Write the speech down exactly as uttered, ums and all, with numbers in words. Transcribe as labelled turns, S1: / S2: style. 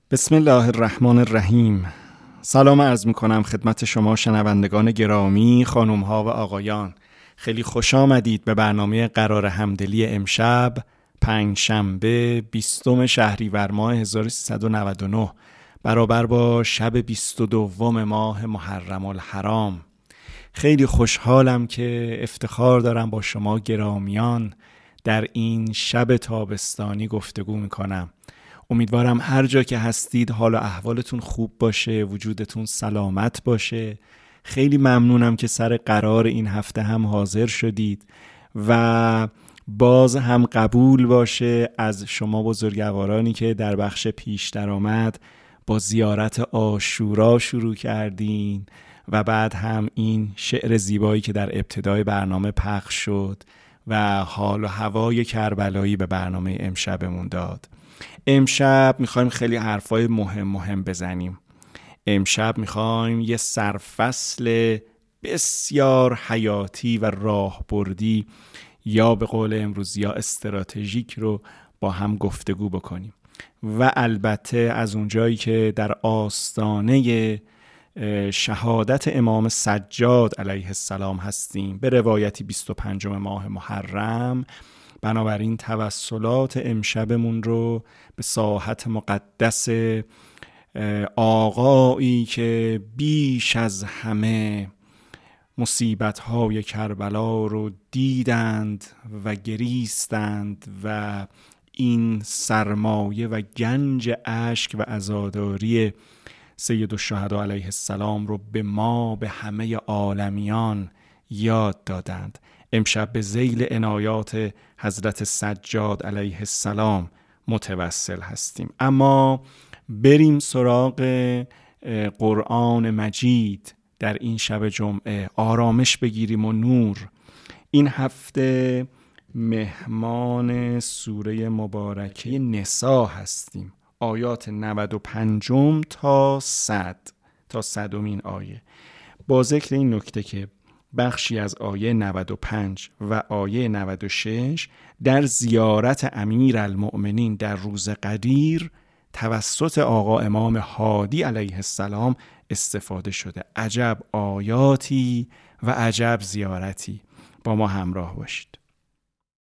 S1: بسم الله الرحمن الرحیم. سلام عرض می کنم خدمت شما شنوندگان گرامی، خانم ها و آقایان. خیلی خوش آمدید به برنامه قرار همدلی امشب پنج شنبه بیستم شهریور ماه هزار و سیصد و نود و نه برابر با شب بیست و دوم ماه محرم الحرام. خیلی خوشحالم که افتخار دارم با شما گرامیان در این شب تابستانی گفتگو می کنم. امیدوارم هر جا که هستید حال و احوالتون خوب باشه، وجودتون سلامت باشه. خیلی ممنونم که سر قرار این هفته هم حاضر شدید و باز هم قبول باشه از شما بزرگوارانی که در بخش پیش درآمد با زیارت عاشورا شروع کردین و بعد هم این شعر زیبایی که در ابتدای برنامه پخش شد و حال و هوای کربلایی به برنامه امشبمون داد. امشب میخوایم خیلی حرفای مهم مهم بزنیم. امشب میخوایم یه سرفصل بسیار حیاتی و راهبردی یا به قول امروزی یا استراتژیک رو با هم گفتگو بکنیم و البته از اونجایی که در آستانه شهادت امام سجاد علیه السلام هستیم به روایتی بیست و پنجم ماه محرم، بنابراین توسلات امشبمون رو به ساحت مقدس آقایی که بیش از همه مصیبت‌های کربلا رو دیدند و گریستند و این سرمایه و گنج اشک و عزاداری سید الشهدا علیه السلام رو به ما، به همه عالمیان یاد دادند. امشب به ذیل عنایات حضرت سجاد علیه السلام متوسل هستیم. اما بریم سراغ قرآن مجید در این شب جمعه، آرامش بگیریم و نور. این هفته مهمان سوره مبارکه نساء هستیم، آیات نود و پنج تا صد تا صدمین آیه. با ذکر این نکته که بخشی از آیه نود و پنج و آیه نود و شش در زیارت امیرالمؤمنین در روز قدیر توسط آقا امام هادی علیه السلام استفاده شده. عجب آیاتی و عجب زیارتی. با ما همراه باشید.